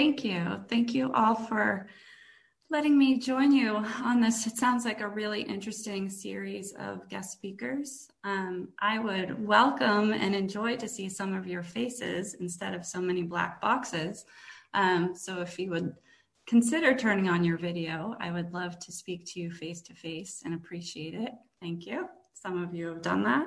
Thank you. Thank you all for letting me join you on this. It sounds like a really interesting series of guest speakers. I would welcome and enjoy to see some of your faces instead of so many black boxes. So if you would consider turning on your video, I would love to speak to you face to face and appreciate it. Thank you. Some of you have done that.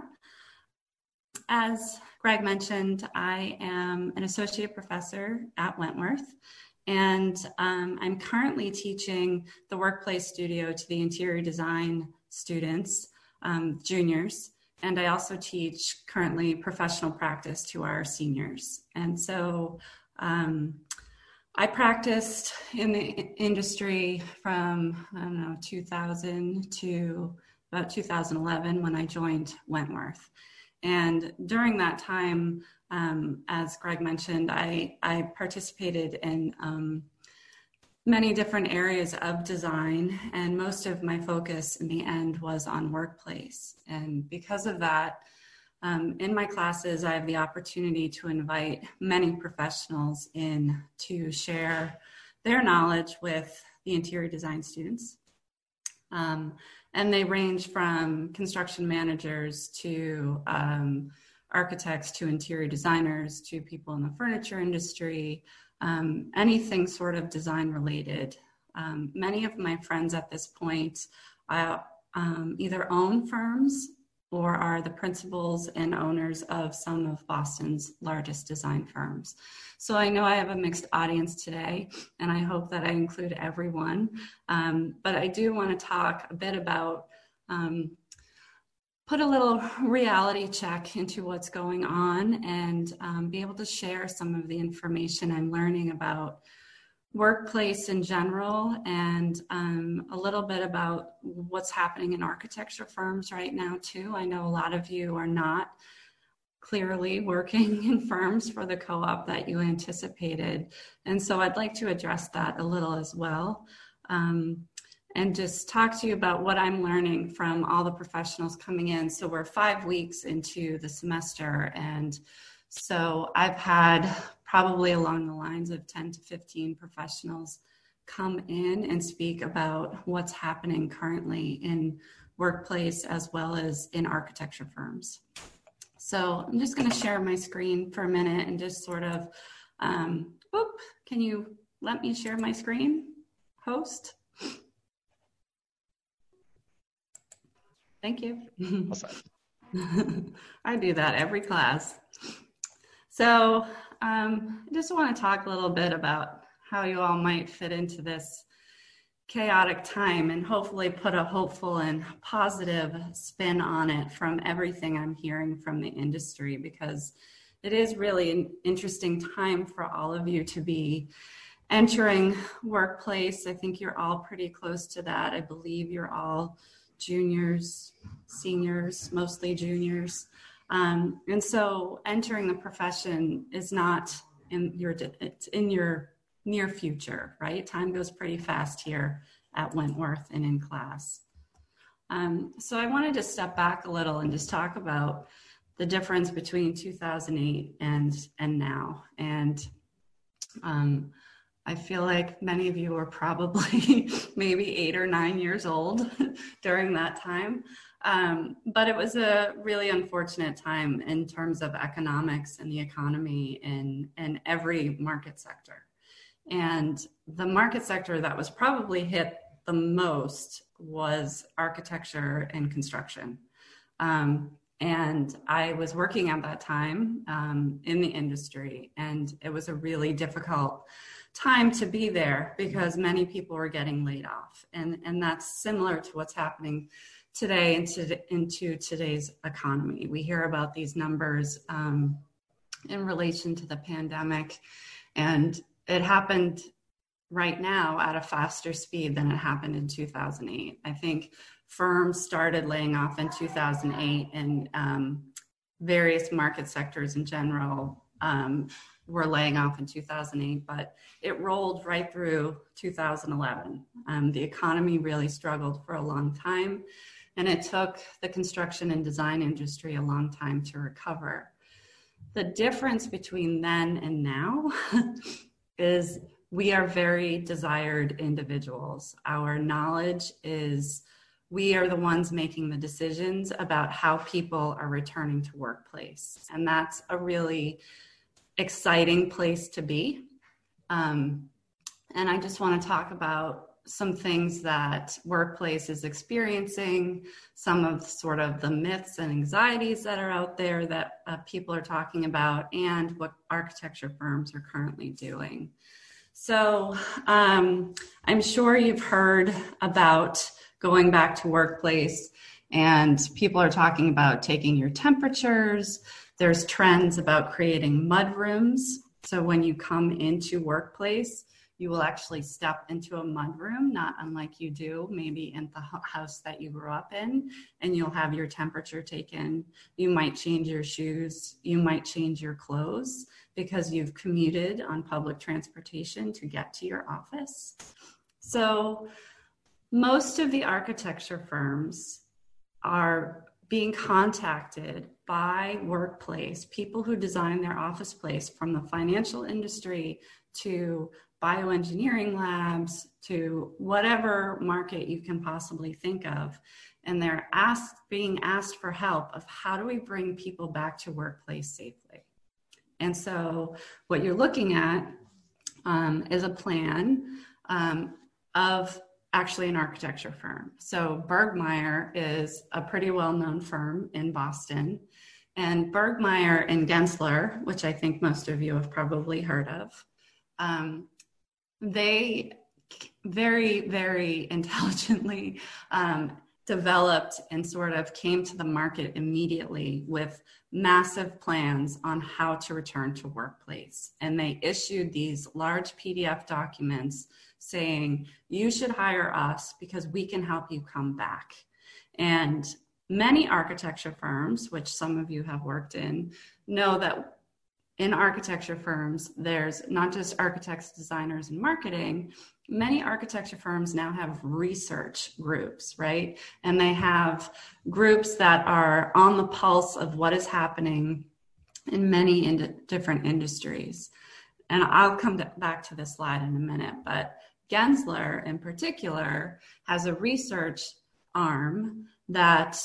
As Greg mentioned, I am an associate professor at Wentworth, and I'm currently teaching the Workplace Studio to the interior design students, juniors, and I also teach currently professional practice to our seniors. And so I practiced in the industry from, 2000 to about 2011 when I joined Wentworth. And during that time, as Greg mentioned, I participated in many different areas of design, and most of my focus in the end was on workplace. And because of that, in my classes, I have the opportunity to invite many professionals in to share their knowledge with the interior design students. And they range from construction managers to architects to interior designers to people in the furniture industry, anything sort of design related. Many of my friends at this point either own firms or are the principals and owners of some of Boston's largest design firms. So I know I have a mixed audience today, and I hope that I include everyone. But I do want to talk a bit about, put a little reality check into what's going on and be able to share some of the information I'm learning about workplace in general, and a little bit about what's happening in architecture firms right now too. I know a lot of you are not clearly working in firms for the co-op that you anticipated. And so I'd like to address that a little as well. And just talk to you about what I'm learning from all the professionals coming in. So we're 5 weeks into the semester, and so I've had probably along the lines of 10 to 15 professionals come in and speak about what's happening currently in workplace as well as in architecture firms. So I'm just going to share my screen for a minute and just sort of, can you let me share my screen, host? Thank you. I do that every class. So I just want to talk a little bit about how you all might fit into this chaotic time and hopefully put a hopeful and positive spin on it from everything I'm hearing from the industry, because it is really an interesting time for all of you to be entering workplace. I think you're all pretty close to that. I believe you're all juniors, seniors, mostly juniors. And so entering the profession is not it's in your near future, right? Time goes pretty fast here at Wentworth and in class. So I wanted to step back a little and just talk about the difference between 2008 and now. And I feel like many of you were probably maybe 8 or 9 years old during that time. But it was a really unfortunate time in terms of economics and the economy in every market sector. And the market sector that was probably hit the most was architecture and construction. And I was working at that time in the industry, and it was a really difficult time to be there because many people were getting laid off. And that's similar to what's happening today into today's economy. We hear about these numbers in relation to the pandemic, and it happened right now at a faster speed than it happened in 2008. I think firms started laying off in 2008, and various market sectors in general were laying off in 2008, but it rolled right through 2011. The economy really struggled for a long time, and it took the construction and design industry a long time to recover. The difference between then and now is we are very desired individuals. Our knowledge is we are the ones making the decisions about how people are returning to workplace. And that's a really exciting place to be. And I just want to talk about some things that workplace is experiencing, some of sort of the myths and anxieties that are out there that people are talking about, and what architecture firms are currently doing. So I'm sure you've heard about going back to workplace, and people are talking about taking your temperatures. There's trends about creating mud rooms. So when you come into workplace, you will actually step into a mud room, not unlike you do maybe in the house that you grew up in, and you'll have your temperature taken. You might change your shoes. You might change your clothes because you've commuted on public transportation to get to your office. So most of the architecture firms are being contacted by workplace, people who design their office place, from the financial industry to bioengineering labs to whatever market you can possibly think of. And they're being asked for help of how do we bring people back to workplace safely. And so what you're looking at is a plan of actually an architecture firm. So Bergmeyer is a pretty well-known firm in Boston. And Bergmeyer and Gensler, which I think most of you have probably heard of, they very, very intelligently developed and sort of came to the market immediately with massive plans on how to return to workplace. And they issued these large PDF documents saying, you should hire us because we can help you come back. And many architecture firms, which some of you have worked in, know that in architecture firms, there's not just architects, designers, and marketing. Many architecture firms now have research groups, right? And they have groups that are on the pulse of what is happening in many different industries. And I'll come back to this slide in a minute, but Gensler in particular has a research arm that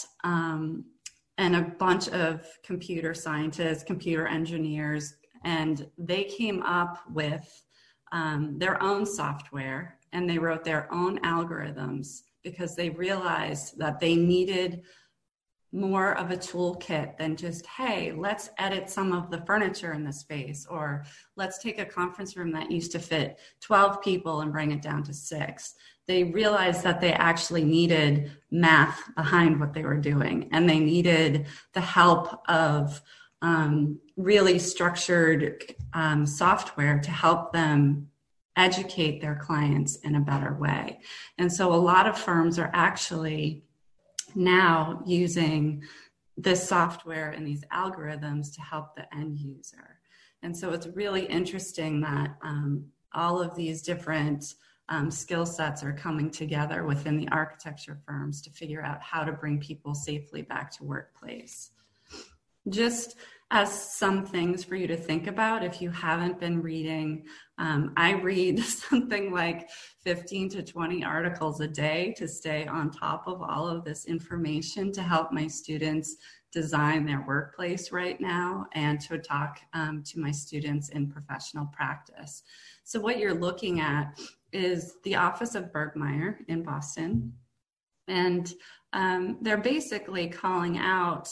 and a bunch of computer scientists, computer engineers, and they came up with their own software, and they wrote their own algorithms because they realized that they needed more of a toolkit than just, hey, let's edit some of the furniture in the space, or let's take a conference room that used to fit 12 people and bring it down to 6. They realized that they actually needed math behind what they were doing, and they needed the help of really structured software to help them educate their clients in a better way. And so a lot of firms are actually now using this software and these algorithms to help the end user. And so it's really interesting that all of these different skill sets are coming together within the architecture firms to figure out how to bring people safely back to workplace. Just as some things for you to think about, if you haven't been reading, I read something like 15 to 20 articles a day to stay on top of all of this information to help my students design their workplace right now and to talk to my students in professional practice. So what you're looking at is the office of Bergmeyer in Boston. And they're basically calling out,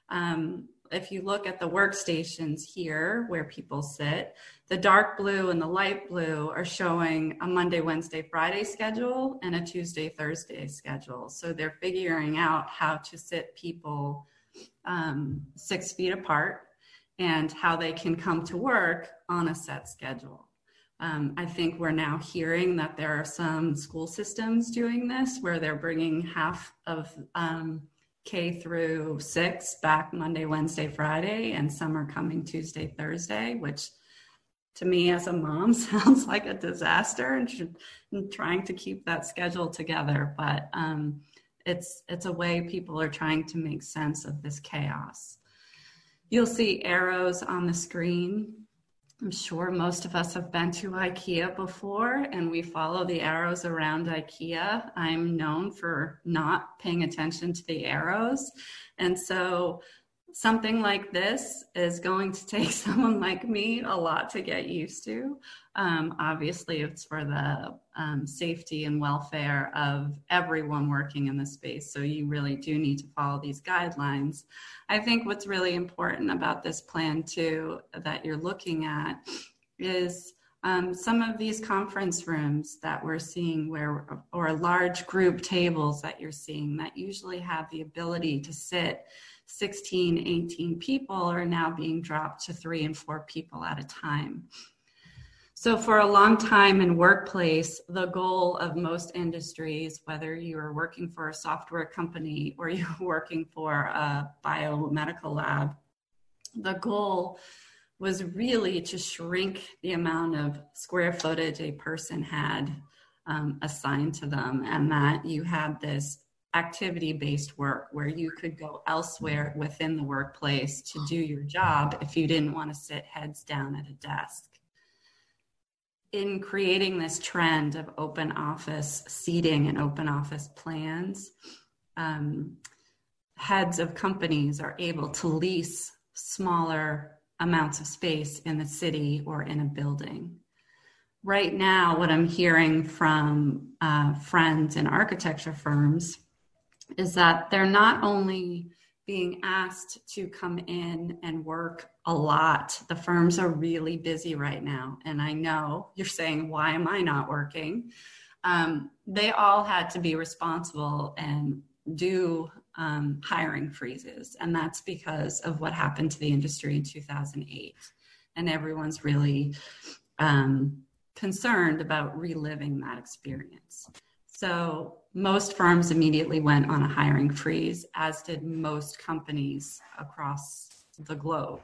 if you look at the workstations here where people sit, the dark blue and the light blue are showing a Monday, Wednesday, Friday schedule and a Tuesday, Thursday schedule. So they're figuring out how to sit people 6 feet apart and how they can come to work on a set schedule. I think we're now hearing that there are some school systems doing this where they're bringing half of K through 6 back Monday, Wednesday, Friday, and some are coming Tuesday, Thursday, which to me as a mom sounds like a disaster and trying to keep that schedule together. But it's a way people are trying to make sense of this chaos. You'll see arrows on the screen. I'm sure most of us have been to IKEA before, and we follow the arrows around IKEA. I'm known for not paying attention to the arrows. And so something like this is going to take someone like me a lot to get used to. Obviously, it's for the safety and welfare of everyone working in the space. So you really do need to follow these guidelines. I think what's really important about this plan too, that you're looking at, is some of these conference rooms that we're seeing or large group tables that you're seeing that usually have the ability to sit 16, 18 people are now being dropped to 3 and 4 people at a time. So for a long time in workplace, the goal of most industries, whether you are working for a software company or you're working for a biomedical lab, the goal was really to shrink the amount of square footage a person had assigned to them, and that you had this activity-based work where you could go elsewhere within the workplace to do your job if you didn't want to sit heads down at a desk. In creating this trend of open office seating and open office plans, heads of companies are able to lease smaller amounts of space in the city or in a building. Right now, what I'm hearing from friends in architecture firms is that they're not only being asked to come in and work a lot. The firms are really busy right now. And I know you're saying, why am I not working? They all had to be responsible and do hiring freezes. And that's because of what happened to the industry in 2008. And everyone's really concerned about reliving that experience. So most firms immediately went on a hiring freeze, as did most companies across the globe.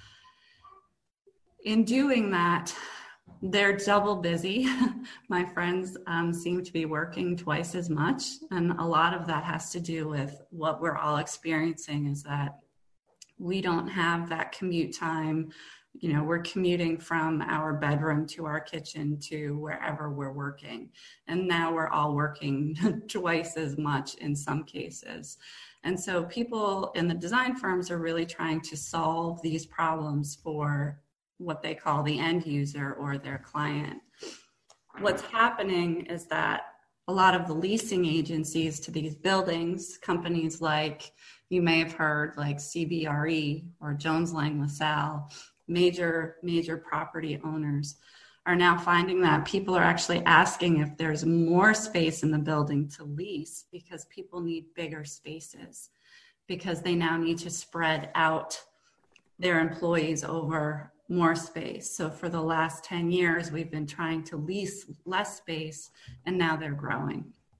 In doing that, they're double busy. My friends seem to be working twice as much. And a lot of that has to do with what we're all experiencing, is that we don't have that commute time. You know, we're commuting from our bedroom to our kitchen to wherever we're working. And now we're all working twice as much in some cases. And so people in the design firms are really trying to solve these problems for what they call the end user or their client. What's happening is that a lot of the leasing agencies to these buildings, companies like, you may have heard, like CBRE or Jones Lang LaSalle, major property owners, are now finding that people are actually asking if there's more space in the building to lease, because people need bigger spaces, because they now need to spread out their employees over more space. So for the last 10 years, we've been trying to lease less space, and now they're growing.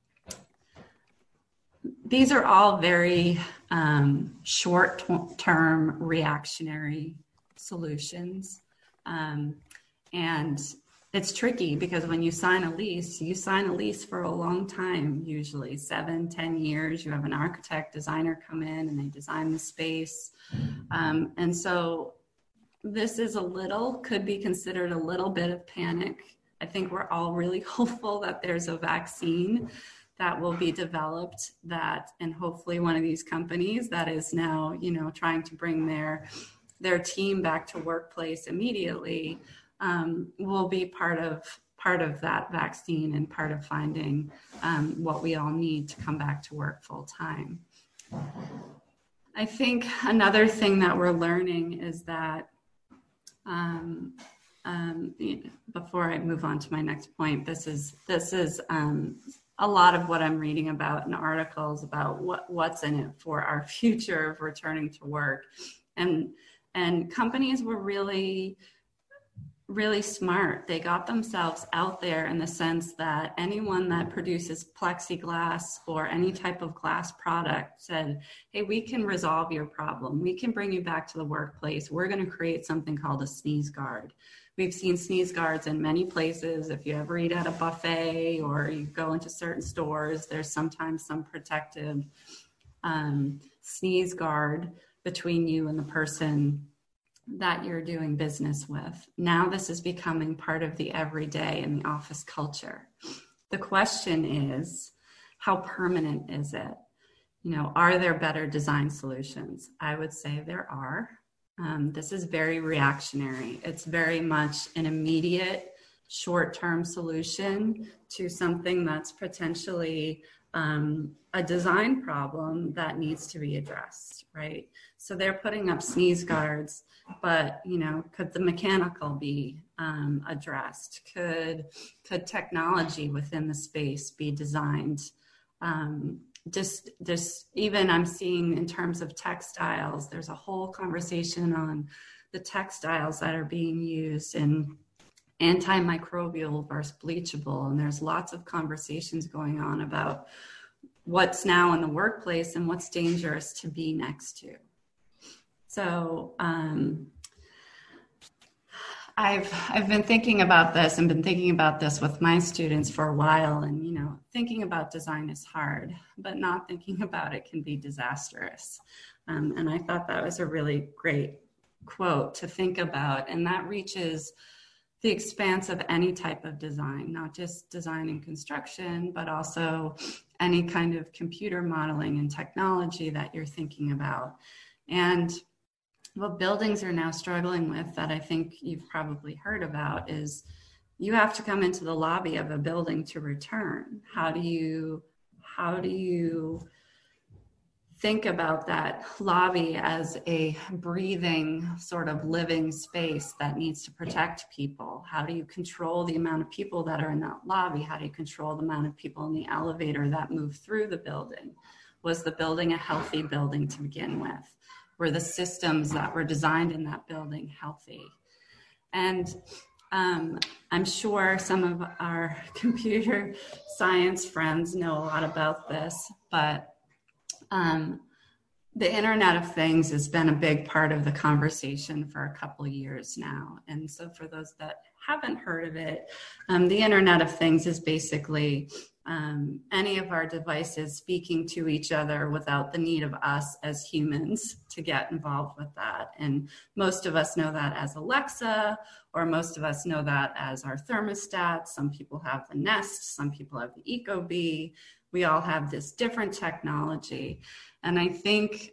These are all very short-term reactionary solutions. And it's tricky because when you sign a lease for a long time, usually 7-10 years. You have an architect, designer come in and they design the space. And so this is could be considered a little bit of panic. I think we're all really hopeful that there's a vaccine that will be developed, and hopefully one of these companies that is now, trying to bring their team back to workplace immediately will be part of that vaccine and part of finding what we all need to come back to work full time. I think another thing that we're learning is that before I move on to my next point, this is a lot of what I'm reading about in articles about what's in it for our future of returning to work. And companies were really, really smart. They got themselves out there in the sense that anyone that produces plexiglass or any type of glass product said, hey, we can resolve your problem. We can bring you back to the workplace. We're going to create something called a sneeze guard. We've seen sneeze guards in many places. If you ever eat at a buffet or you go into certain stores, there's sometimes some protective sneeze guard between you and the person that you're doing business with. Now this is becoming part of the everyday in the office culture. The question is, how permanent is it? Are there better design solutions? I would say there are. This is very reactionary. It's very much an immediate, short-term solution to something that's potentially a design problem that needs to be addressed, right? So they're putting up sneeze guards, but could the mechanical be addressed? Could technology within the space be designed? Just even I'm seeing in terms of textiles, there's a whole conversation on the textiles that are being used in antimicrobial versus bleachable. And there's lots of conversations going on about what's now in the workplace and what's dangerous to be next to. So I've been thinking about this and been thinking about this with my students for a while. And, thinking about design is hard, but not thinking about it can be disastrous. And I thought that was a really great quote to think about. And that reaches the expanse of any type of design, not just design and construction, but also any kind of computer modeling and technology that you're thinking about. And what buildings are now struggling with that I think you've probably heard about is you have to come into the lobby of a building to return. How do you think about that lobby as a breathing sort of living space that needs to protect people? How do you control the amount of people that are in that lobby? How do you control the amount of people in the elevator that move through the building? Was the building a healthy building to begin with? Were the systems that were designed in that building healthy? And I'm sure some of our computer science friends know a lot about this, but the Internet of Things has been a big part of the conversation for a couple of years now. And so for those that haven't heard of it, the Internet of Things is basically any of our devices speaking to each other without the need of us as humans to get involved with that. And most of us know that as Alexa, or most of us know that as our thermostat. Some people have the Nest, some people have the Ecobee. We all have this different technology. And I think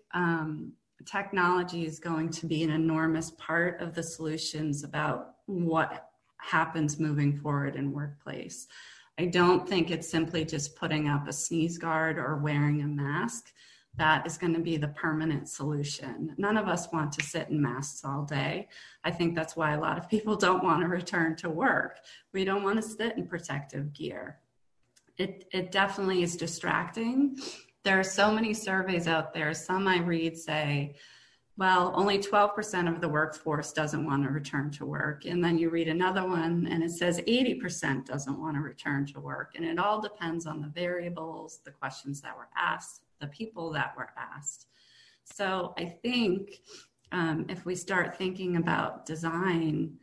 technology is going to be an enormous part of the solutions about what happens moving forward in workplace. I don't think it's simply just putting up a sneeze guard or wearing a mask that is going to be the permanent solution. None of us want to sit in masks all day. I think that's why a lot of people don't want to return to work. We don't want to sit in protective gear. It definitely is distracting. There are so many surveys out there. Some I read say, well, only 12% of the workforce doesn't want to return to work. And then you read another one and it says 80% doesn't want to return to work. And it all depends on the variables, the questions that were asked, the people that were asked. So I think if we start thinking about design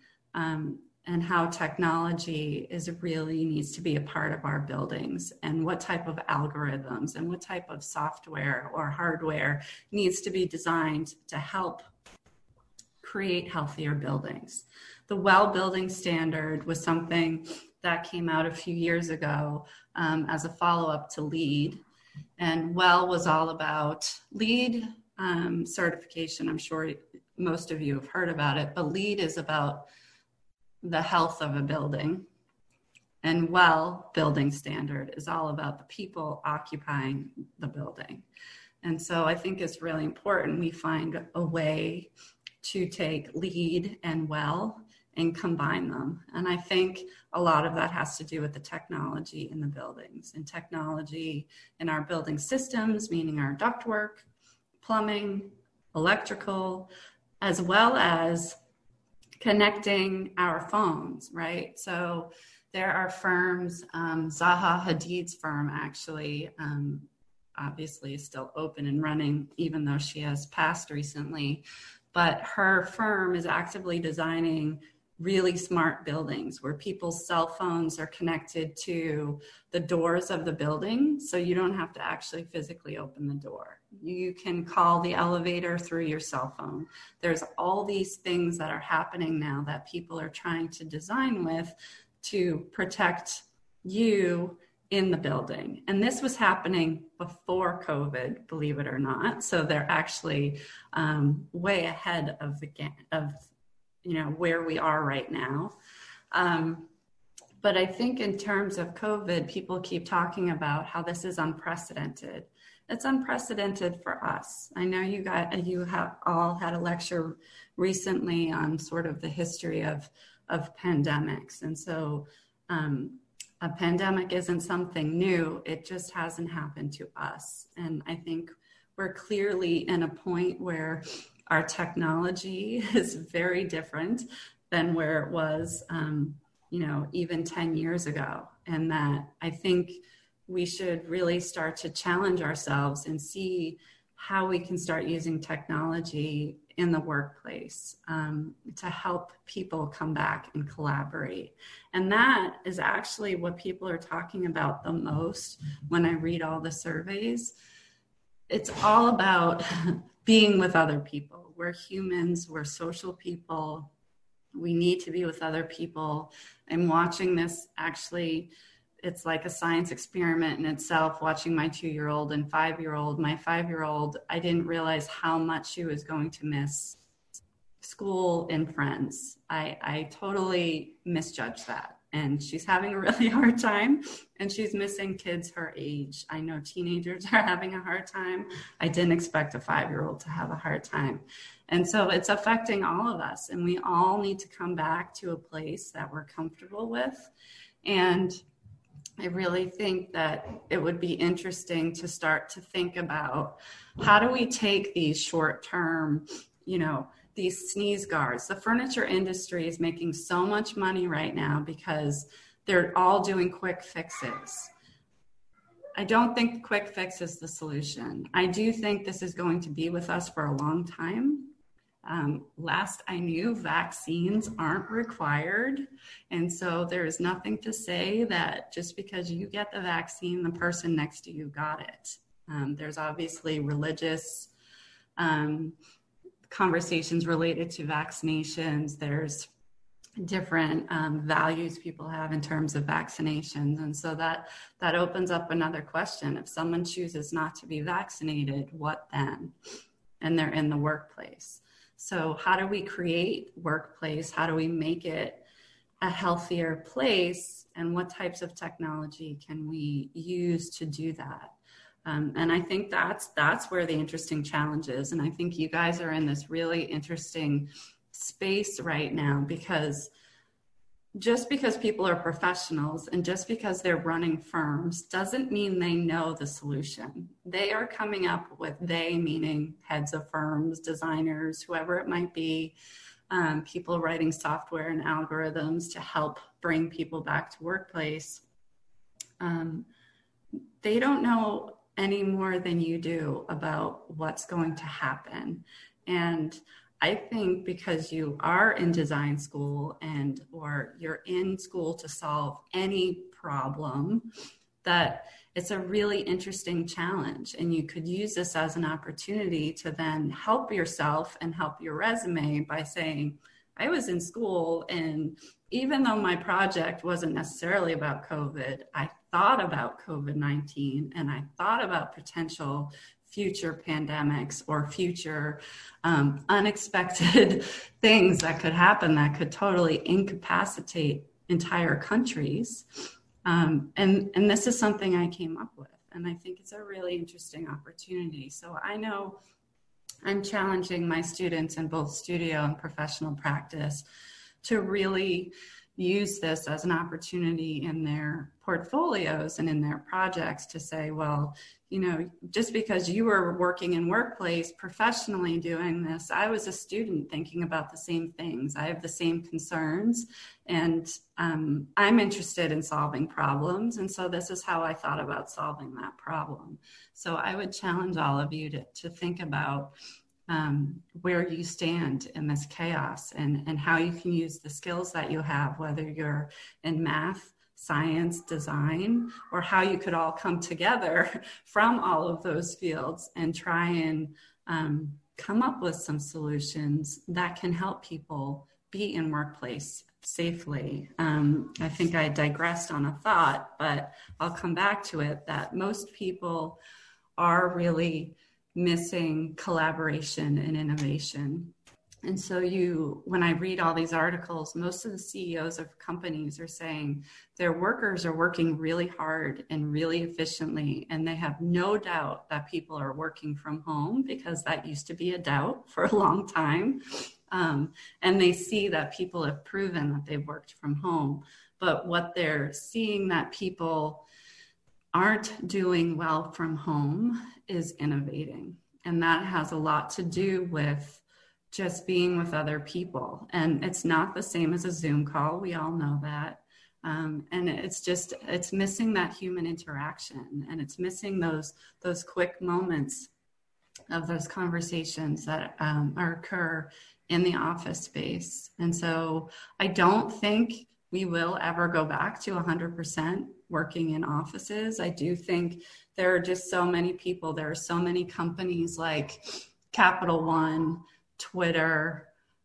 and how technology really needs to be a part of our buildings, and what type of algorithms and what type of software or hardware needs to be designed to help create healthier buildings. The WELL building standard was something that came out a few years ago as a follow-up to LEED. And WELL was all about LEED certification. I'm sure most of you have heard about it, but LEED is about the health of a building, and WELL building standard is all about the people occupying the building. And so I think it's really important we find a way to take LEED and WELL and combine them. And I think a lot of that has to do with the technology in the buildings and technology in our building systems, meaning our ductwork, plumbing, electrical, as well as connecting our phones, right? So there are firms, Zaha Hadid's firm actually, obviously is still open and running, even though she has passed recently, but her firm is actively designing really smart buildings where people's cell phones are connected to the doors of the building. So you don't have to actually physically open the door. You can call the elevator through your cell phone. There's all these things that are happening now that people are trying to design with to protect you in the building. And this was happening before COVID, believe it or not. So they're actually way ahead of the game, of where we are right now. But I think in terms of COVID, people keep talking about how this is unprecedented. It's unprecedented for us. I know you have all had a lecture recently on sort of the history of pandemics. And so a pandemic isn't something new. It just hasn't happened to us. And I think we're clearly in a point where our technology is very different than where it was, even 10 years ago. And that I think we should really start to challenge ourselves and see how we can start using technology in the workplace to help people come back and collaborate. And that is actually what people are talking about the most when I read all the surveys. It's all about being with other people. We're humans, we're social people. We need to be with other people. And watching this, actually, it's like a science experiment in itself, watching my 2-year-old and 5-year-old. My 5-year-old, I didn't realize how much she was going to miss school and friends. I totally misjudged that. And she's having a really hard time, and she's missing kids her age. I know teenagers are having a hard time. I didn't expect a 5-year-old to have a hard time. And so it's affecting all of us, and we all need to come back to a place that we're comfortable with. And I really think that it would be interesting to start to think about how do we take these short-term, these sneeze guards. The furniture industry is making so much money right now because they're all doing quick fixes. I don't think the quick fix is the solution. I do think this is going to be with us for a long time. Last I knew, vaccines aren't required. And so there's nothing to say that just because you get the vaccine, the person next to you got it. There's obviously religious conversations related to vaccinations. There's different values people have in terms of vaccinations. And so that opens up another question. If someone chooses not to be vaccinated, what then? And they're in the workplace. So how do we create workplace? How do we make it a healthier place? And what types of technology can we use to do that? And I think that's where the interesting challenge is. And I think you guys are in this really interesting space right now, because just because people are professionals and just because they're running firms doesn't mean they know the solution. They are coming up with, they meaning heads of firms, designers, whoever it might be, people writing software and algorithms to help bring people back to workplace. They don't know any more than you do about what's going to happen. And I think because you are in design school or you're in school to solve any problem, that it's a really interesting challenge. And you could use this as an opportunity to then help yourself and help your resume by saying, I was in school, and even though my project wasn't necessarily about COVID, I thought about COVID-19, and I thought about potential future pandemics or future unexpected things that could happen that could totally incapacitate entire countries. And this is something I came up with, and I think it's a really interesting opportunity. So I know I'm challenging my students in both studio and professional practice to really use this as an opportunity in their portfolios and in their projects to say, well, just because you were working in workplace professionally doing this, I was a student thinking about the same things. I have the same concerns, and I'm interested in solving problems. And so this is how I thought about solving that problem. So I would challenge all of you to think about where you stand in this chaos, and how you can use the skills that you have, whether you're in math, science, design, or how you could all come together from all of those fields and try and come up with some solutions that can help people be in workplace safely. I think I digressed on a thought, but I'll come back to it, that most people are really missing collaboration and innovation. And so when I read all these articles, most of the CEOs of companies are saying their workers are working really hard and really efficiently, and they have no doubt that people are working from home, because that used to be a doubt for a long time. And they see that people have proven that they've worked from home. But what they're seeing that people aren't doing well from home is innovating. And that has a lot to do with just being with other people. And it's not the same as a Zoom call. We all know that. And it's missing that human interaction, and it's missing those quick moments of those conversations that occur in the office space. And so I don't think we will ever go back to 100% working in offices. I do think there are just so many people. There are so many companies like Capital One, Twitter,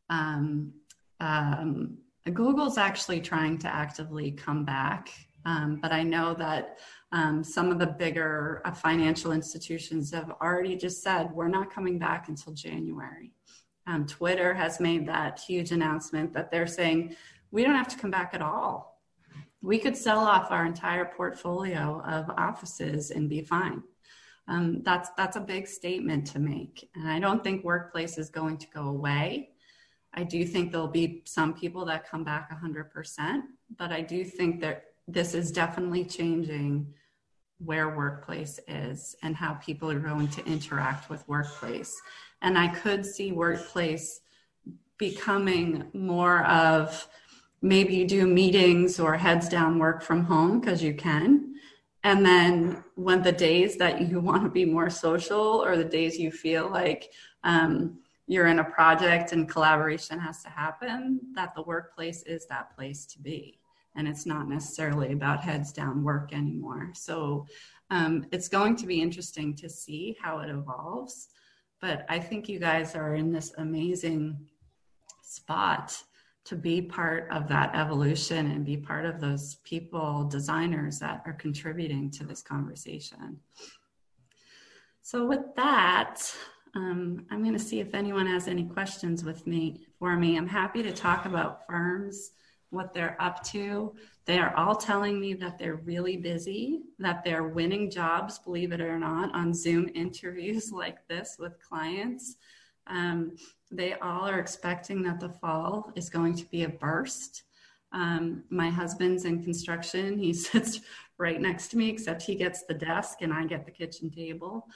Google's actually trying to actively come back. But I know that some of the bigger financial institutions have already just said, we're not coming back until January. Twitter has made that huge announcement that they're saying, we don't have to come back at all. We could sell off our entire portfolio of offices and be fine. That's a big statement to make. And I don't think workplace is going to go away. I do think there'll be some people that come back 100%, but I do think that this is definitely changing where workplace is and how people are going to interact with workplace. And I could see workplace becoming more of, maybe you do meetings or heads down work from home because you can. And then when the days that you want to be more social, or the days you feel like you're in a project and collaboration has to happen, that the workplace is that place to be. And it's not necessarily about heads down work anymore. So it's going to be interesting to see how it evolves. But I think you guys are in this amazing spot to be part of that evolution and be part of those people, designers that are contributing to this conversation. So with that, I'm going to see if anyone has any questions for me. I'm happy to talk about firms, what they're up to. They are all telling me that they're really busy, that they're winning jobs, believe it or not, on Zoom interviews like this with clients. They all are expecting that the fall is going to be a burst. My husband's in construction. He sits right next to me, except he gets the desk and I get the kitchen table.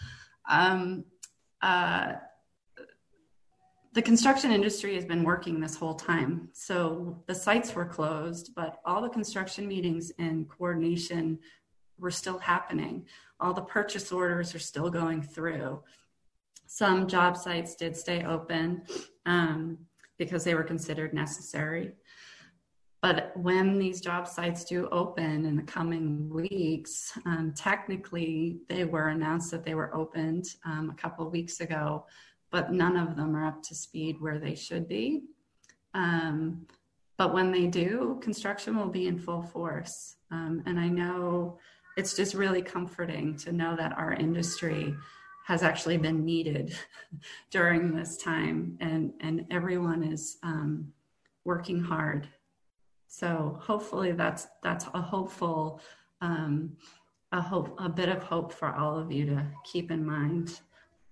The construction industry has been working this whole time. So the sites were closed, but all the construction meetings and coordination were still happening. All the purchase orders are still going through. Some job sites did stay open because they were considered necessary. But when these job sites do open in the coming weeks, technically they were announced that they were opened a couple of weeks ago, but none of them are up to speed where they should be. But when they do, construction will be in full force. And I know it's just really comforting to know that our industry has actually been needed during this time, and everyone is working hard. So hopefully that's a hopeful, a bit of hope for all of you to keep in mind.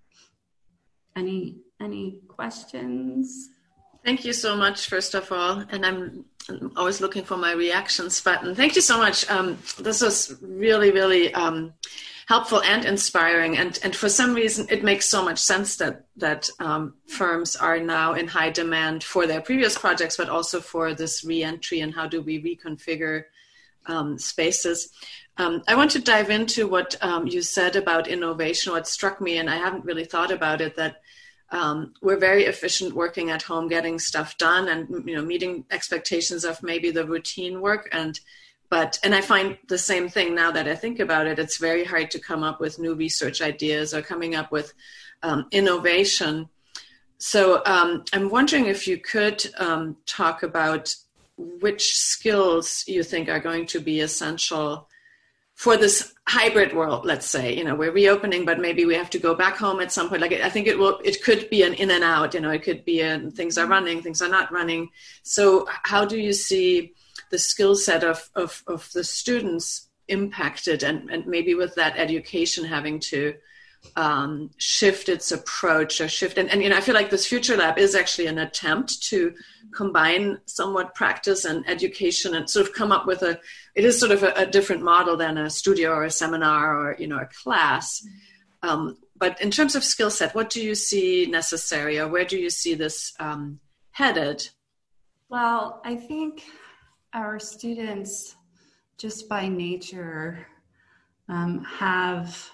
Any questions? Thank you so much, first of all. And I'm always looking for my reactions button. Thank you so much. This was really, really helpful and inspiring. And for some reason, it makes so much sense that firms are now in high demand for their previous projects, but also for this re-entry and how do we reconfigure spaces. I want to dive into what you said about innovation. What struck me, and I haven't really thought about it, that we're very efficient working at home, getting stuff done, and meeting expectations of maybe the routine work. And I find the same thing now that I think about it. It's very hard to come up with new research ideas or coming up with innovation. So I'm wondering if you could talk about which skills you think are going to be essential for this hybrid world. Let's say, we're reopening, but maybe we have to go back home at some point. Like, I think it could be an in and out, it could be things are running, things are not running. So how do you see the skill set of the students impacted, and maybe with that education having to shift its approach or shift? And I feel like this Future Lab is actually an attempt to combine somewhat practice and education and sort of come up with it is sort of a different model than a studio or a seminar or, a class. But in terms of skill set, what do you see necessary, or where do you see this headed? Well, I think our students, just by nature, have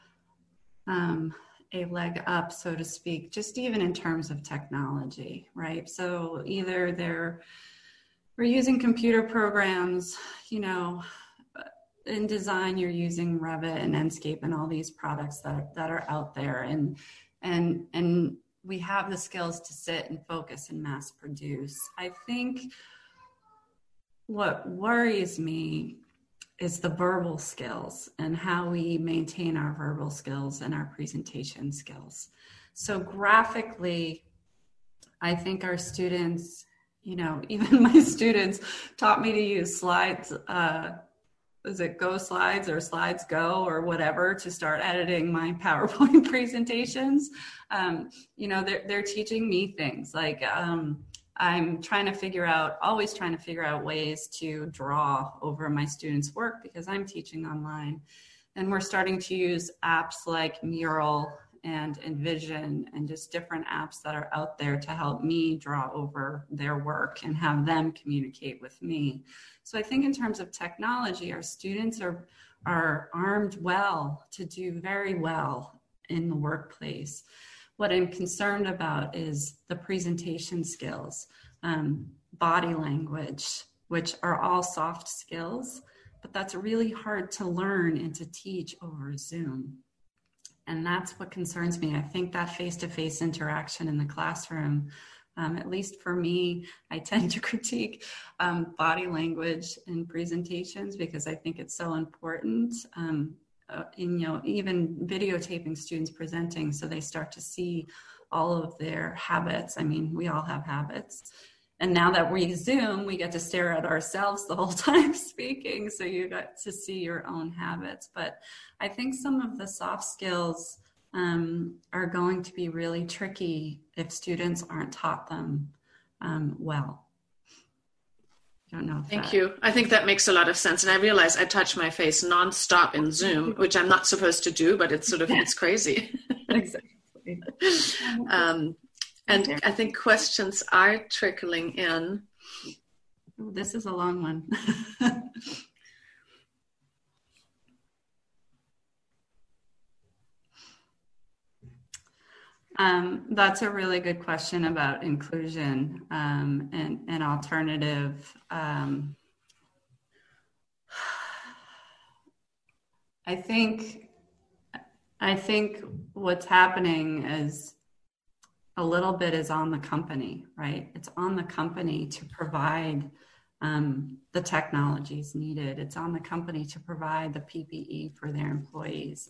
a leg up, so to speak, just even in terms of technology, right? So either we're using computer programs, in design, you're using Revit and Enscape and all these products that are out there, and we have the skills to sit and focus and mass produce. I think what worries me is the verbal skills and how we maintain our verbal skills and our presentation skills. So graphically, I think our students, even my students taught me to use slides, is it Go Slides or Slides Go or whatever, to start editing my PowerPoint presentations. They're teaching me things like, I'm always trying to figure out ways to draw over my students' work because I'm teaching online. And we're starting to use apps like Mural and Envision and just different apps that are out there to help me draw over their work and have them communicate with me. So I think in terms of technology, our students are armed well to do very well in the workplace. What I'm concerned about is the presentation skills, body language, which are all soft skills, but that's really hard to learn and to teach over Zoom. And that's what concerns me. I think that face-to-face interaction in the classroom, at least for me, I tend to critique body language in presentations because I think it's so important. Even videotaping students presenting so they start to see all of their habits. I mean, we all have habits. And now that we Zoom, we get to stare at ourselves the whole time speaking. So you got to see your own habits. But I think some of the soft skills are going to be really tricky if students aren't taught them well. I don't know. Thank you. I think that makes a lot of sense. And I realize I touch my face nonstop in Zoom, which I'm not supposed to do, but it's it's crazy. Exactly. And I think questions are trickling in. Oh, this is a long one. That's a really good question about inclusion and alternative. I think what's happening is a little bit is on the company, right? It's on the company to provide the technologies needed. It's on the company to provide the PPE for their employees.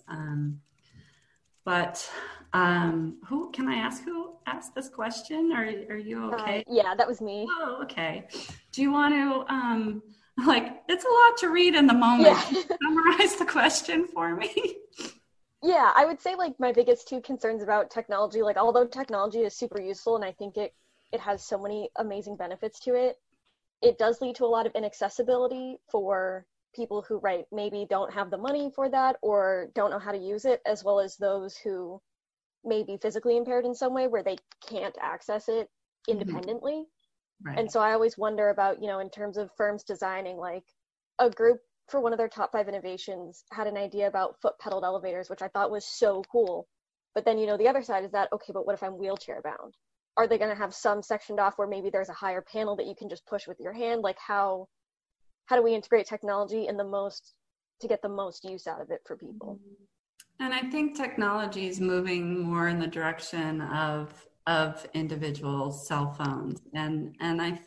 But who can I ask? Who asked this question? Are you okay? Yeah, that was me. Oh, okay. Do you want to it's a lot to read in the moment. Yeah. Summarize the question for me. Yeah, I would say my biggest two concerns about technology, although technology is super useful and I think it has so many amazing benefits to it, it does lead to a lot of inaccessibility for people who, maybe don't have the money for that or don't know how to use it, as well as those who may be physically impaired in some way where they can't access it independently. Mm-hmm. Right. And so I always wonder about, in terms of firms designing, a group for one of their top 5 innovations had an idea about foot pedaled elevators, which I thought was so cool. But then, the other side is that, okay, but what if I'm wheelchair bound? Are they going to have some sectioned off where maybe there's a higher panel that you can just push with your hand? Like how do we integrate technology to get the most use out of it for people? And I think technology is moving more in the direction of individual cell phones. And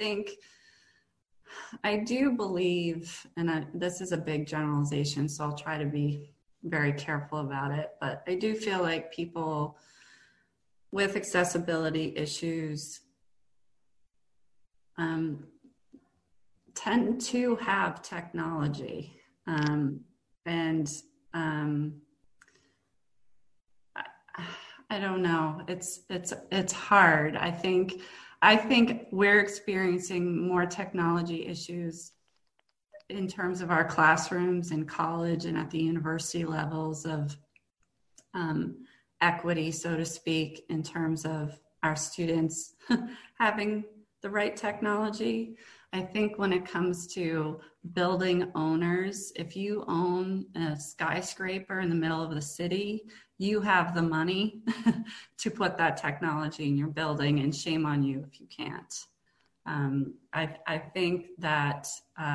I do believe, and this is a big generalization, so I'll try to be very careful about it, but I do feel like people with accessibility issues tend to have technology. I don't know. It's hard. I think we're experiencing more technology issues in terms of our classrooms in college and at the university levels of equity, so to speak, in terms of our students having the right technology. I think when it comes to building owners, if you own a skyscraper in the middle of the city, you have the money to put that technology in your building, and shame on you if you can't. I think that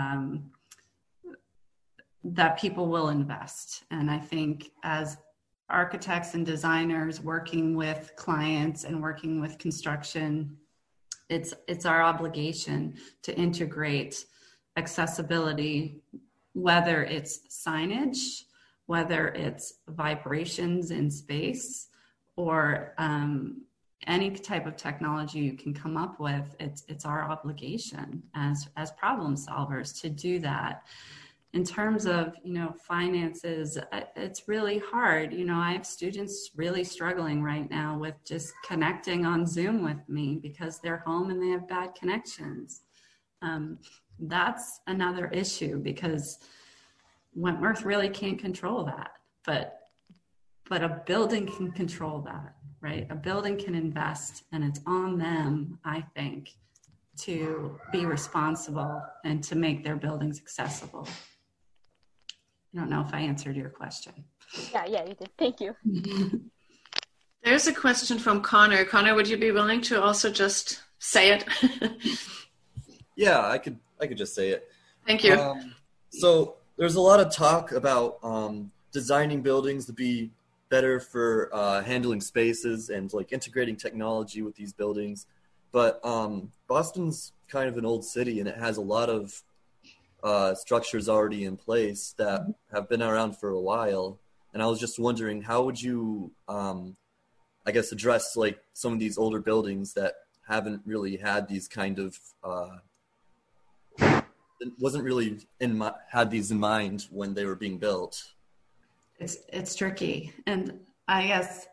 that people will invest, and I think as architects and designers working with clients and working with construction, it's our obligation to integrate accessibility, whether it's signage, whether it's vibrations in space, or any type of technology you can come up with. It's our obligation as problem solvers to do that. In terms of, finances, it's really hard. I have students really struggling right now with just connecting on Zoom with me because they're home and they have bad connections. That's another issue because Wentworth really can't control that, but a building can control that, right? A building can invest, and it's on them, I think, to be responsible and to make their buildings accessible. I don't know if I answered your question. Yeah, you did. Thank you. There's a question from Connor. Connor, would you be willing to also just say it? Yeah, I could just say it. Thank you. So there's a lot of talk about designing buildings to be better for handling spaces and like integrating technology with these buildings. But Boston's kind of an old city, and it has a lot of structures already in place that have been around for a while. And I was just wondering, how would you, address like some of these older buildings that haven't really had these kind of, wasn't really had these in mind when they were being built? It's tricky. And I guess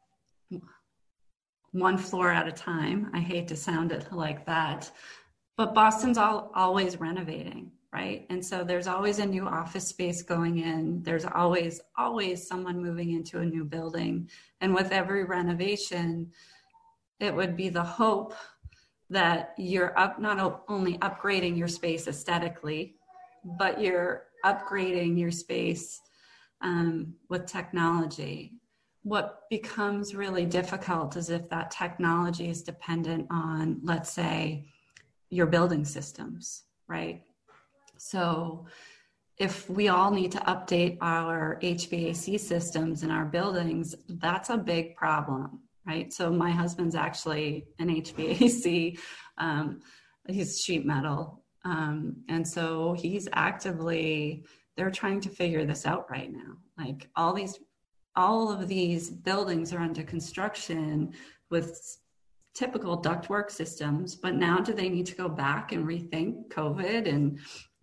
one floor at a time. I hate to sound it like that, but Boston's always renovating. Right. And so there's always a new office space going in. There's always someone moving into a new building. And with every renovation, it would be the hope that you're not only upgrading your space aesthetically, but you're upgrading your space with technology. What becomes really difficult is if that technology is dependent on, let's say, your building systems, right? So if we all need to update our HVAC systems in our buildings, that's a big problem, right? So my husband's actually an HVAC, he's sheet metal. And so they're trying to figure this out right now. Like all of these buildings are under construction with typical ductwork systems, but now do they need to go back and rethink COVID and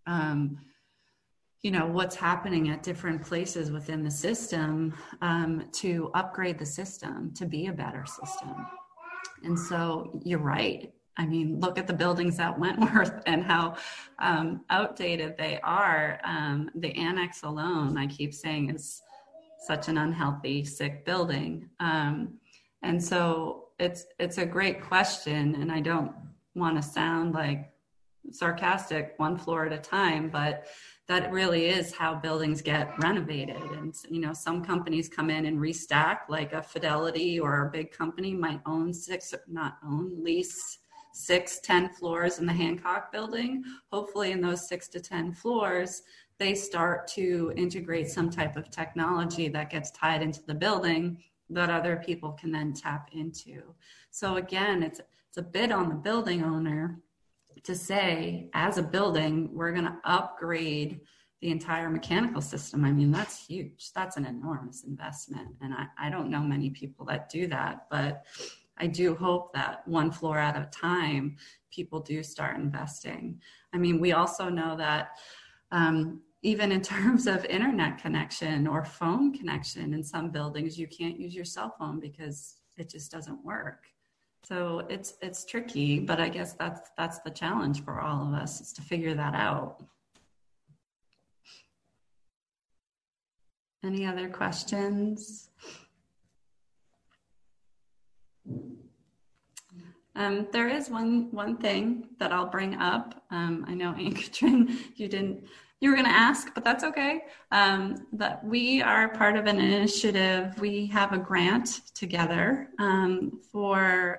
what's happening at different places within the system to upgrade the system to be a better system? And so you're right. I mean, look at the buildings at Wentworth and how outdated they are. The annex alone, I keep saying, is such an unhealthy, sick building. And so it's a great question, and I don't want to sound like sarcastic, one floor at a time, but that really is how buildings get renovated. And, you know, some companies come in and restack, like a Fidelity or a big company might lease 6-10 floors in the Hancock building. Hopefully in those 6 to 10 floors, they start to integrate some type of technology that gets tied into the building that other people can then tap into. So again, it's a bit on the building owner to say, as a building, we're going to upgrade the entire mechanical system. I mean, that's huge. That's an enormous investment. And I don't know many people that do that, but I do hope that one floor at a time, people do start investing. I mean, we also know that even in terms of internet connection or phone connection in some buildings, you can't use your cell phone because it just doesn't work. So it's tricky, but I guess that's the challenge for all of us, is to figure that out. Any other questions? There is one thing that I'll bring up. I know, Ann-Katrin, you were going to ask, but that's okay. That we are part of an initiative. We have a grant together for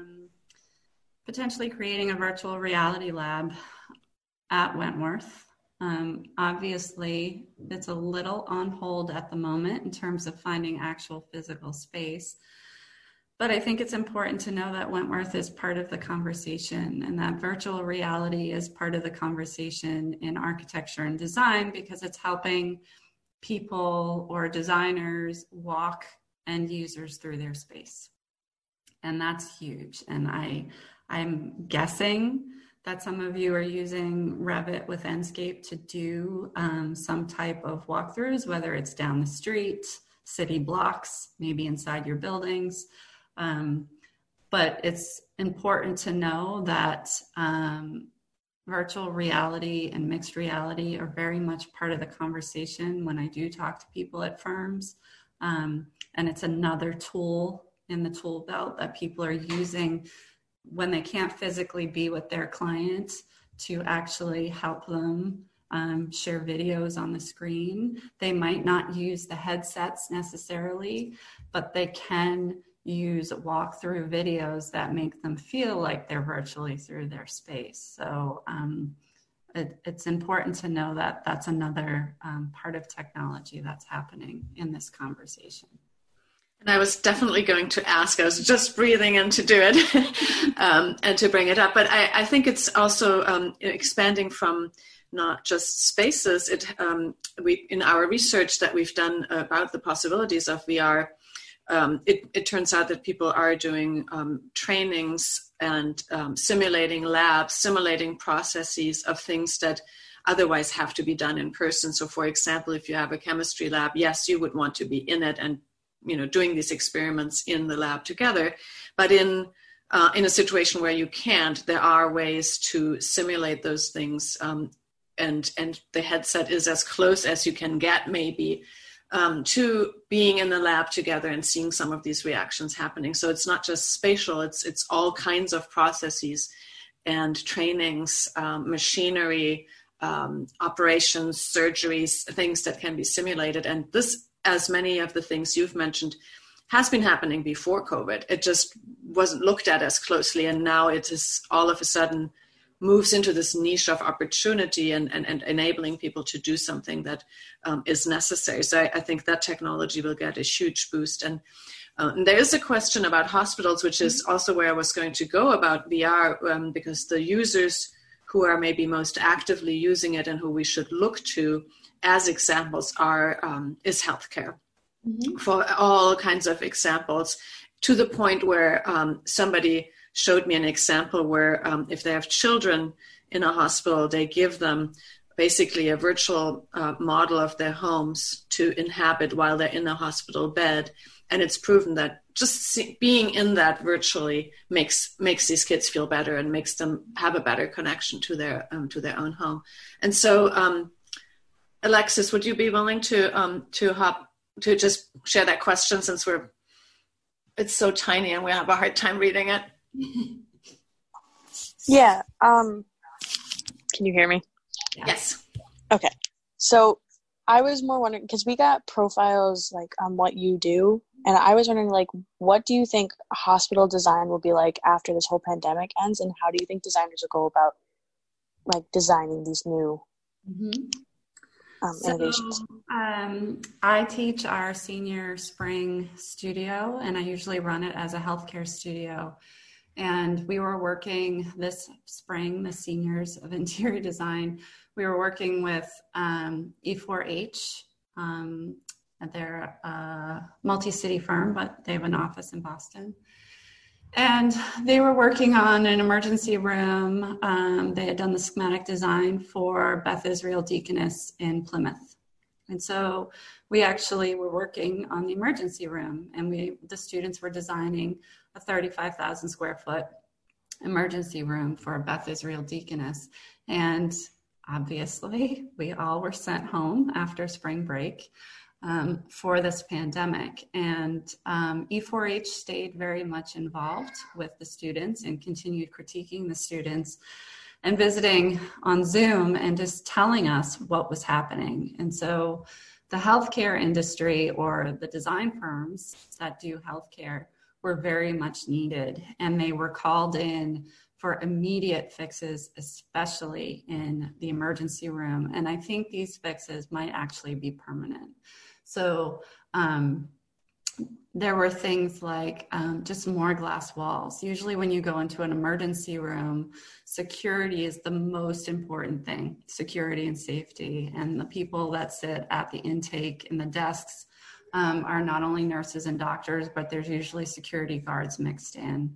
potentially creating a virtual reality lab at Wentworth. Obviously, it's a little on hold at the moment in terms of finding actual physical space. But I think it's important to know that Wentworth is part of the conversation, and that virtual reality is part of the conversation in architecture and design, because it's helping people or designers walk end users through their space. And that's huge. And I'm guessing that some of you are using Revit with Enscape to do some type of walkthroughs, whether it's down the street, city blocks, maybe inside your buildings. But it's important to know that virtual reality and mixed reality are very much part of the conversation when I do talk to people at firms. And it's another tool in the tool belt that people are using when they can't physically be with their clients to actually help them share videos on the screen. They might not use the headsets necessarily, but they can use walkthrough videos that make them feel like they're virtually through their space. So it's important to know that that's another part of technology that's happening in this conversation. And I was definitely going to ask, I was just breathing in to do it and to bring it up. But I think it's also expanding from not just spaces. We in our research that we've done about the possibilities of VR, it turns out that people are doing trainings and simulating labs, simulating processes of things that otherwise have to be done in person. So for example, if you have a chemistry lab, yes, you would want to be in it and doing these experiments in the lab together. But in a situation where you can't, there are ways to simulate those things, and the headset is as close as you can get, maybe, to being in the lab together and seeing some of these reactions happening. So it's not just spatial; it's all kinds of processes and trainings, machinery, operations, surgeries, things that can be simulated. And this, as many of the things you've mentioned, has been happening before COVID. It just wasn't looked at as closely, and now it is all of a sudden moves into this niche of opportunity and enabling people to do something that is necessary. So I think that technology will get a huge boost. And there is a question about hospitals, which is also where I was going to go about VR, because the users who are maybe most actively using it and who we should look to as examples is healthcare. Mm-hmm. For all kinds of examples, to the point where somebody showed me an example where if they have children in a hospital, they give them basically a virtual model of their homes to inhabit while they're in a hospital bed. And it's proven that just being in that virtually makes these kids feel better and makes them have a better connection to their own home. And so, Alexis, would you be willing to just share that question, since it's so tiny and we have a hard time reading it? Yeah. Can you hear me? Yes. Okay. So I was more wondering, because we got profiles like on what you do, and I was wondering, like, what do you think hospital design will be like after this whole pandemic ends, and how do you think designers will go about like designing these new innovations? I teach our senior spring studio, and I usually run it as a healthcare studio. And we were working this spring, the seniors of interior design, we were working with E4H. They're a multi-city firm, but they have an office in Boston. And they were working on an emergency room. They had done the schematic design for Beth Israel Deaconess in Plymouth. And so we actually were working on the emergency room, and the students were designing a 35,000 square foot emergency room for Beth Israel Deaconess. And obviously, we all were sent home after spring break for this pandemic. And E4H stayed very much involved with the students and continued critiquing the students and visiting on Zoom and just telling us what was happening. And so the healthcare industry, or the design firms that do healthcare, were very much needed, and they were called in for immediate fixes, especially in the emergency room. And I think these fixes might actually be permanent. So there were things like just more glass walls. Usually when you go into an emergency room, security is the most important thing, security and safety. And the people that sit at the intake in the desks are not only nurses and doctors, but there's usually security guards mixed in.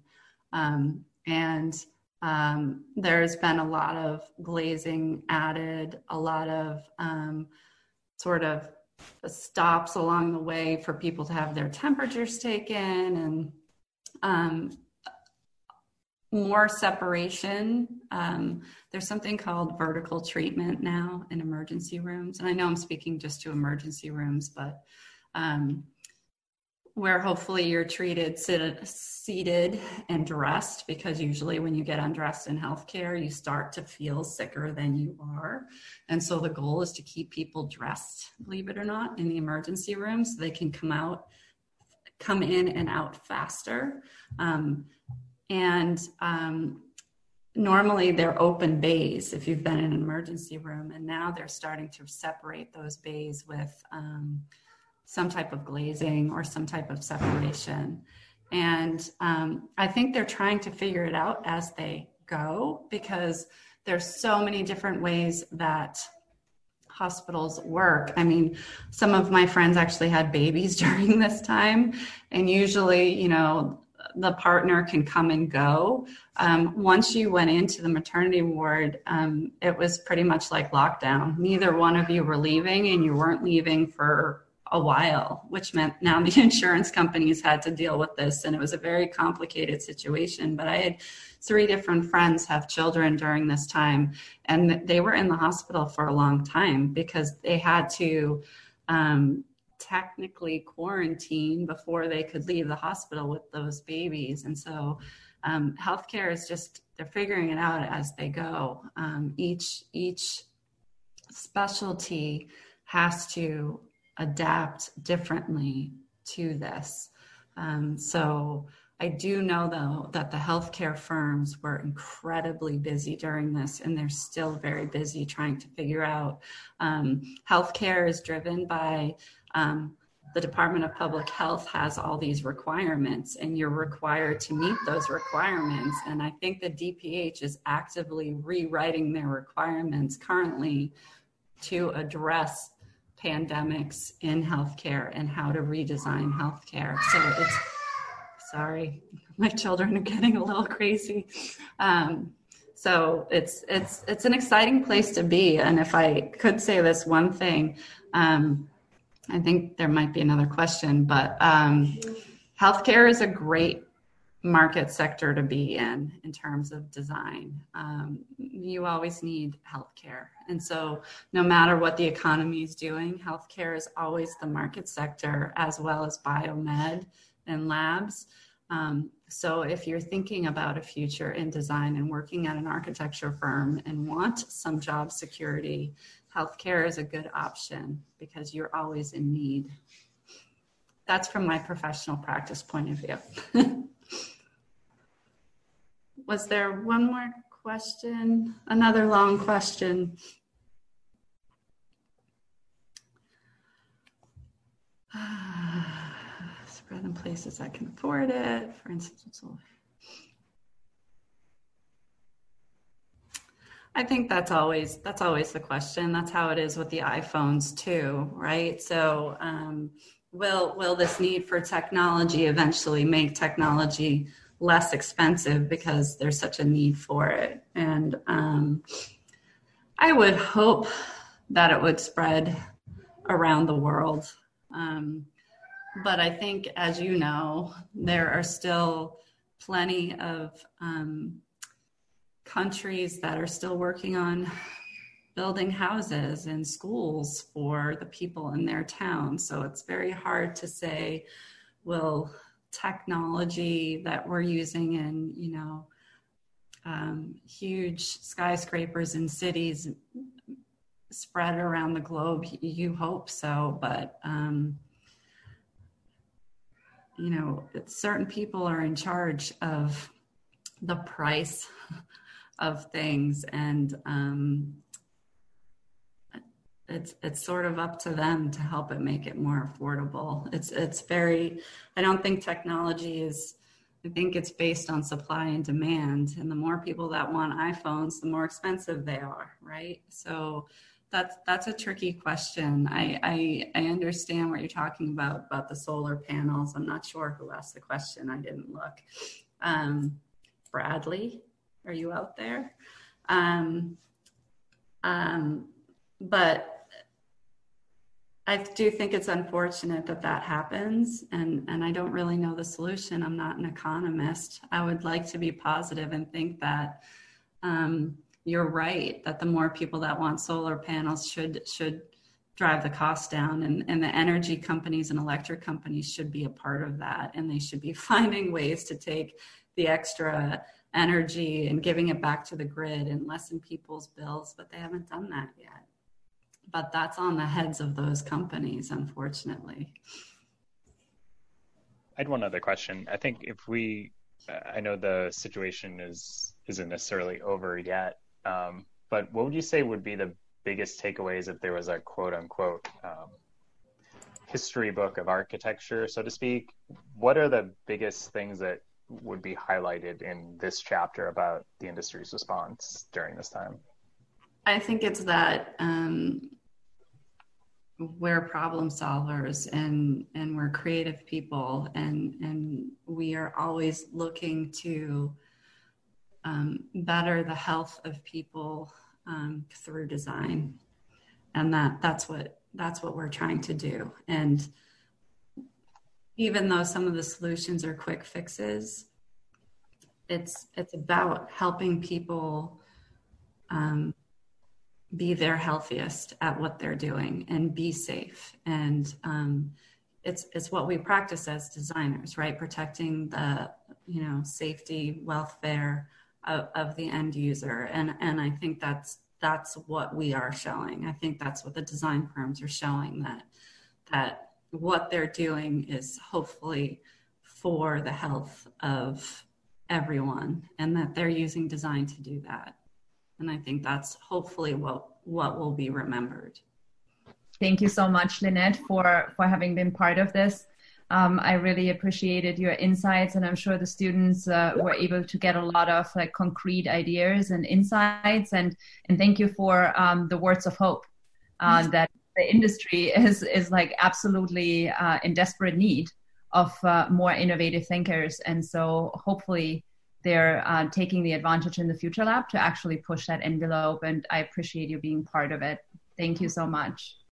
There's been a lot of glazing added, a lot of sort of stops along the way for people to have their temperatures taken, and more separation. There's something called vertical treatment now in emergency rooms. And I know I'm speaking just to emergency rooms, but where hopefully you're treated seated and dressed, because usually when you get undressed in healthcare, you start to feel sicker than you are. And so the goal is to keep people dressed, believe it or not, in the emergency room so they can come in and out faster. Normally they're open bays if you've been in an emergency room, and now they're starting to separate those bays with some type of glazing or some type of separation. And I think they're trying to figure it out as they go, because there's so many different ways that hospitals work. I mean, some of my friends actually had babies during this time, and usually, the partner can come and go. Once you went into the maternity ward, it was pretty much like lockdown. Neither one of you were leaving, and you weren't leaving for a while, which meant now the insurance companies had to deal with this, and it was a very complicated situation. But I had 3 different friends have children during this time, and they were in the hospital for a long time because they had to technically quarantine before they could leave the hospital with those babies. And so healthcare is just, they're figuring it out as they go. Each specialty has to adapt differently to this. So I do know, though, that the healthcare firms were incredibly busy during this, and they're still very busy trying to figure out. Healthcare is driven by the Department of Public Health has all these requirements, and you're required to meet those requirements. And I think the DPH is actively rewriting their requirements currently to address pandemics in healthcare and how to redesign healthcare. So sorry, my children are getting a little crazy. So it's an exciting place to be. And if I could say this one thing, I think there might be another question, but healthcare is a great market sector to be in terms of design. You always need healthcare. And so no matter what the economy is doing, healthcare is always the market sector, as well as biomed and labs. So if you're thinking about a future in design and working at an architecture firm and want some job security, healthcare is a good option because you're always in need. That's from my professional practice point of view. Was there one more question? Another long question. Spread in places that can afford it. For instance, I think that's always the question. That's how it is with the iPhones too, right? So will this need for technology eventually make technology less expensive because there's such a need for it? And I would hope that it would spread around the world. But I think, as you know, there are still plenty of countries that are still working on building houses and schools for the people in their town. So it's very hard to say, will technology that we're using in, huge skyscrapers in cities spread around the globe? You hope so, but certain people are in charge of the price of things, and it's sort of up to them to help it make it more affordable. It's very, I don't think technology is, I think it's based on supply and demand, and the more people that want iPhones, the more expensive they are, right? So that's a tricky question. I understand what you're talking about the solar panels. I'm not sure who asked the question. I didn't look. Bradley, are you out there? But I do think it's unfortunate that happens, and I don't really know the solution. I'm not an economist. I would like to be positive and think that you're right, that the more people that want solar panels should drive the cost down, and the energy companies and electric companies should be a part of that, and they should be finding ways to take the extra energy and giving it back to the grid and lessen people's bills, but they haven't done that yet. But that's on the heads of those companies, unfortunately. I had one other question. I think I know the situation isn't necessarily over yet, but what would you say would be the biggest takeaways if there was a quote unquote history book of architecture, so to speak? What are the biggest things that would be highlighted in this chapter about the industry's response during this time? I think it's that we're problem solvers and we're creative people, and we are always looking to better the health of people through design, and that's what we're trying to do. And even though some of the solutions are quick fixes, it's about helping people be their healthiest at what they're doing and be safe. And it's what we practice as designers, right? Protecting the safety, welfare of the end user. And I think that's what we are showing. I think that's what the design firms are showing, that what they're doing is hopefully for the health of everyone, and that they're using design to do that. And I think that's hopefully what will be remembered. Thank you so much, Lynette, for having been part of this. I really appreciated your insights, and I'm sure the students were able to get a lot of concrete ideas and insights. And thank you for the words of hope that the industry is absolutely in desperate need of more innovative thinkers. And so hopefully they're taking the advantage in the Future Lab to actually push that envelope. And I appreciate you being part of it. Thank you so much.